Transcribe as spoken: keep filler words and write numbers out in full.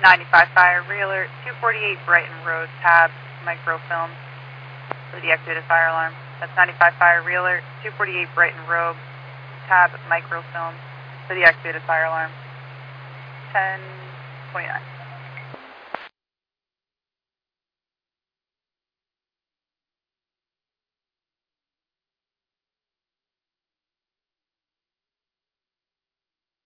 ninety-five fire, realer, two forty-eight Brighton Road, tab, microfilm for the activated fire alarm. That's ninety-five fire, realer, two forty-eight Brighton Road, tab, microfilm for the activated fire alarm. ten twenty-nine.